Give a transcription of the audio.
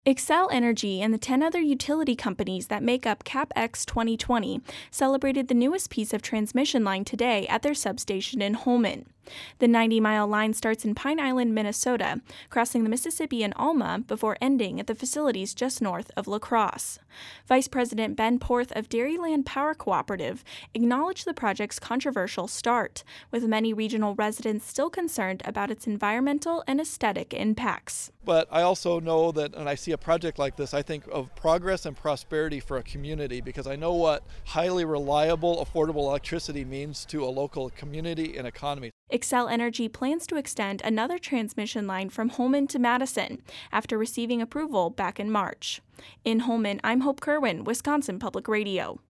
Xcel Energy and the 10 other utility companies that make up CapX 2020 celebrated the newest piece of transmission line today at their substation in Holmen. The 90-mile line starts in Pine Island, Minnesota, crossing the Mississippi in Alma before ending at the facilities just north of La Crosse. Vice President Ben Porth of Dairyland Power Cooperative acknowledged the project's controversial start, with many regional residents still concerned about its environmental and aesthetic impacts. But I also know that when I see a project like this, I think of progress and prosperity for a community, because I know what highly reliable, affordable electricity means to a local community and economy. Xcel Energy plans to extend another transmission line from Holmen to Madison after receiving approval back in March. In Holmen, I'm Hope Kerwin, Wisconsin Public Radio.